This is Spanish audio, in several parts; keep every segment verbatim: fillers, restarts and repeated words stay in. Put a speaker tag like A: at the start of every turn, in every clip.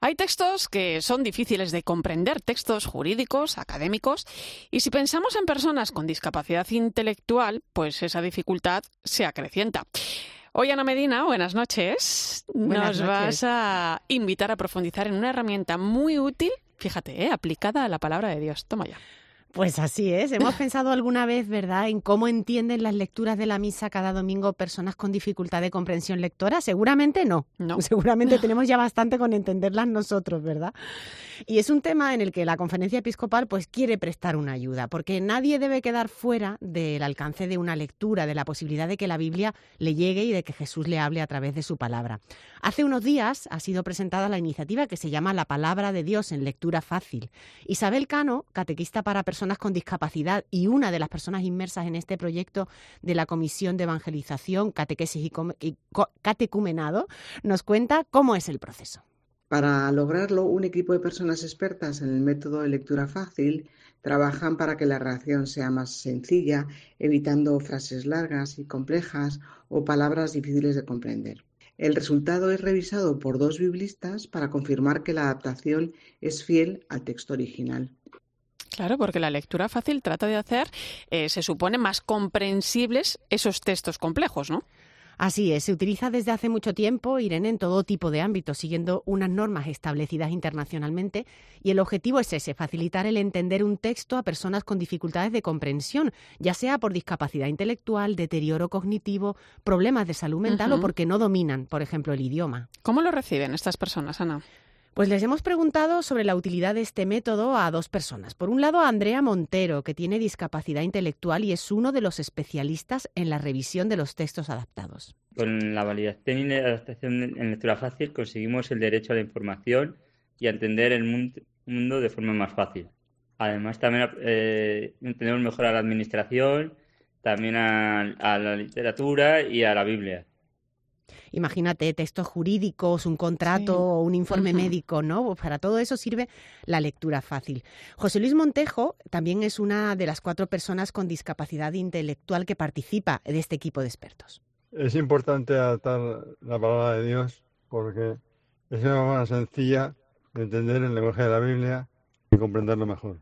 A: Hay textos que son difíciles de comprender, textos jurídicos, académicos, y si pensamos en personas con discapacidad intelectual, pues esa dificultad se acrecienta. Hoy, Ana Medina, buenas noches.
B: Buenas
A: Nos
B: noches.
A: vas a invitar a profundizar en una herramienta muy útil, fíjate, ¿eh? aplicada a la palabra de Dios. Toma ya.
B: Pues así es. Hemos pensado alguna vez, ¿verdad?, en cómo entienden las lecturas de la misa cada domingo personas con dificultad de comprensión lectora. Seguramente no.
A: No.
B: Seguramente tenemos ya bastante con entenderlas nosotros, ¿verdad? Y es un tema en el que la Conferencia Episcopal pues quiere prestar una ayuda, porque nadie debe quedar fuera del alcance de una lectura, de la posibilidad de que la Biblia le llegue y de que Jesús le hable a través de su palabra. Hace unos días ha sido presentada la iniciativa que se llama La Palabra de Dios en lectura fácil. Isabel Cano, catequista para personas con discapacidad y una de las personas inmersas en este proyecto de la Comisión de Evangelización, Catequesis y, Com- y Co- Catecumenado, nos cuenta cómo es el proceso.
C: Para lograrlo, un equipo de personas expertas en el método de lectura fácil trabajan para que la redacción sea más sencilla, evitando frases largas y complejas o palabras difíciles de comprender. El resultado es revisado por dos biblistas para confirmar que la adaptación es fiel al texto original.
A: Claro, porque la lectura fácil trata de hacer, eh, se supone, más comprensibles esos textos complejos, ¿no?
B: Así es, se utiliza desde hace mucho tiempo, Irene, en todo tipo de ámbitos, siguiendo unas normas establecidas internacionalmente, y el objetivo es ese, facilitar el entender un texto a personas con dificultades de comprensión, ya sea por discapacidad intelectual, deterioro cognitivo, problemas de salud mental
A: Uh-huh.
B: o porque no dominan, por ejemplo, el idioma.
A: ¿Cómo lo reciben estas personas, Ana?
B: Pues les hemos preguntado sobre la utilidad de este método a dos personas. Por un lado, a Andrea Montero, que tiene discapacidad intelectual y es uno de los especialistas en la revisión de los textos adaptados.
D: Con la validación y la adaptación en lectura fácil conseguimos el derecho a la información y a entender el mundo de forma más fácil. Además, también eh, entendemos mejor a la administración, también a, a la literatura y a la Biblia.
B: Imagínate, textos jurídicos, un contrato
A: Sí.
B: o un informe
A: Uh-huh.
B: médico, ¿no? Pues para todo eso sirve la lectura fácil. José Luis Montejo también es una de las cuatro personas con discapacidad intelectual que participa de este equipo de expertos.
E: Es importante adaptar la palabra de Dios porque es una forma sencilla de entender el lenguaje de la Biblia y comprenderlo mejor.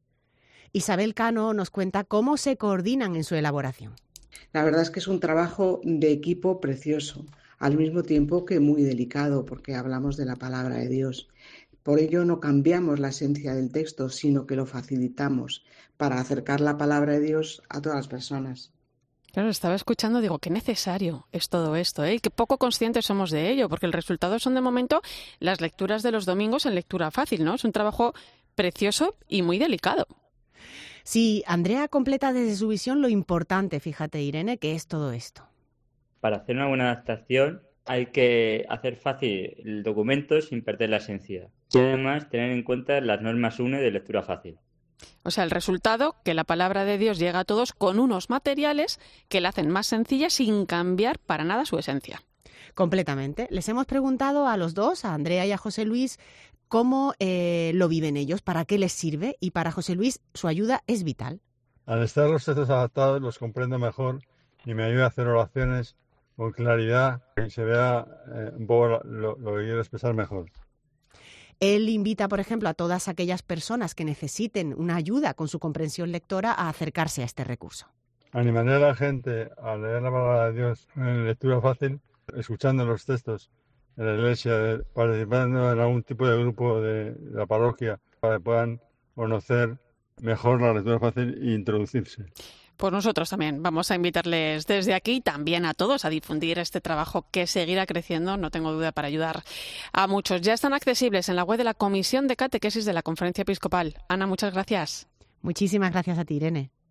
B: Isabel Cano nos cuenta cómo se coordinan en su elaboración.
C: La verdad es que es un trabajo de equipo precioso, al mismo tiempo que muy delicado, porque hablamos de la palabra de Dios. Por ello no cambiamos la esencia del texto, sino que lo facilitamos para acercar la palabra de Dios a todas las personas.
A: Claro, estaba escuchando, digo, qué necesario es todo esto, ¿eh? Y qué poco conscientes somos de ello, porque el resultado son de momento las lecturas de los domingos en lectura fácil, ¿no? Es un trabajo precioso y muy delicado.
B: Sí, Andrea completa desde su visión lo importante, fíjate, Irene, que es todo esto.
D: Para hacer una buena adaptación hay que hacer fácil el documento sin perder la esencia. Y además tener en cuenta las normas U N E de lectura fácil.
A: O sea, el resultado, que la palabra de Dios llega a todos con unos materiales que la hacen más sencilla sin cambiar para nada su esencia.
B: Completamente. Les hemos preguntado a los dos, a Andrea y a José Luis, cómo eh, lo viven ellos, para qué les sirve, y para José Luis su ayuda es vital.
E: Al estar los textos adaptados los comprendo mejor y me ayuda a hacer oraciones con claridad y se vea eh, un poco lo, lo que quiero expresar mejor.
B: Él invita, por ejemplo, a todas aquellas personas que necesiten una ayuda con su comprensión lectora a acercarse a este recurso.
E: Animaré a la gente a leer la palabra de Dios en lectura fácil, escuchando los textos en la iglesia, participando en algún tipo de grupo de la parroquia para que puedan conocer mejor la lectura fácil e introducirse.
A: Pues nosotros también vamos a invitarles desde aquí, también a todos, a difundir este trabajo que seguirá creciendo, no tengo duda, para ayudar a muchos. Ya están accesibles en la web de la Comisión de Catequesis de la Conferencia Episcopal. Ana, muchas gracias.
B: Muchísimas gracias a ti, Irene.